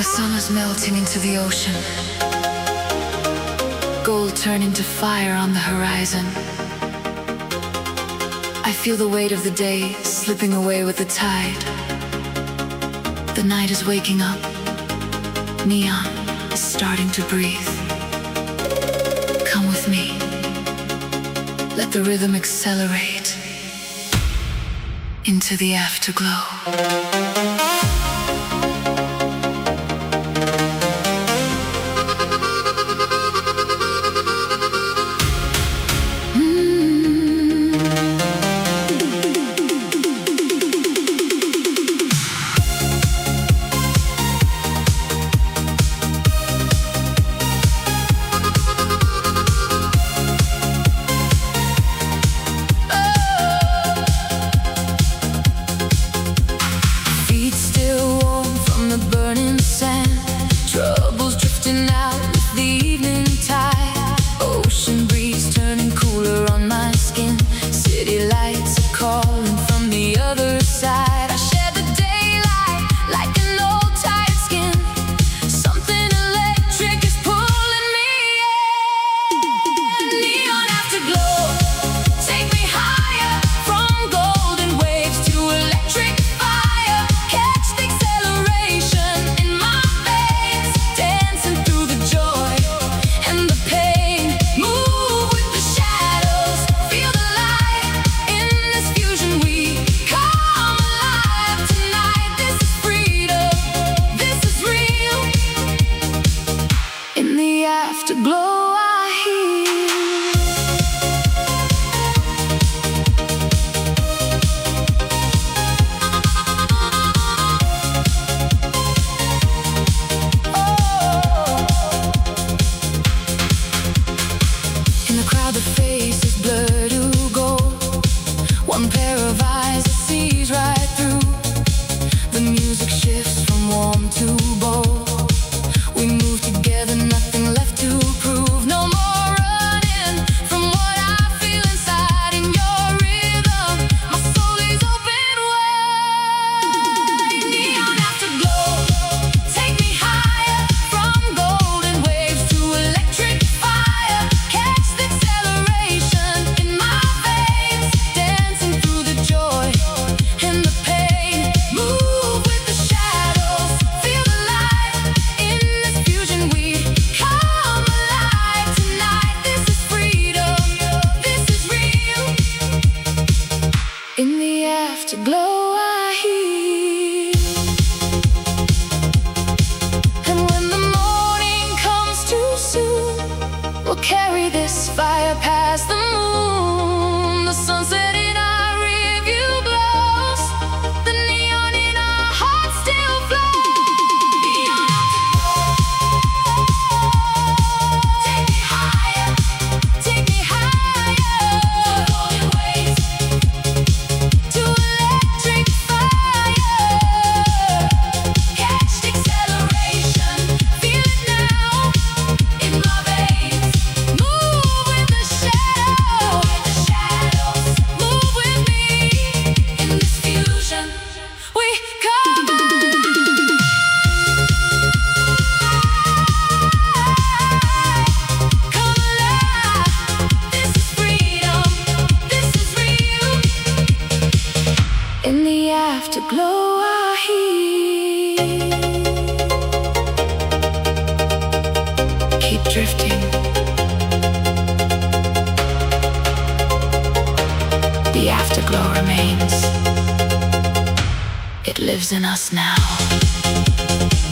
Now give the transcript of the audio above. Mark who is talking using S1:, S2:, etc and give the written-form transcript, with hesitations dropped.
S1: Summer's melting into the ocean. Gold turning to fire on the horizon. I feel the weight of the day slipping away with the tide. The night is waking up. Neon is starting to breathe. Come with me. Let the rhythm accelerate into the afterglow.
S2: In us now.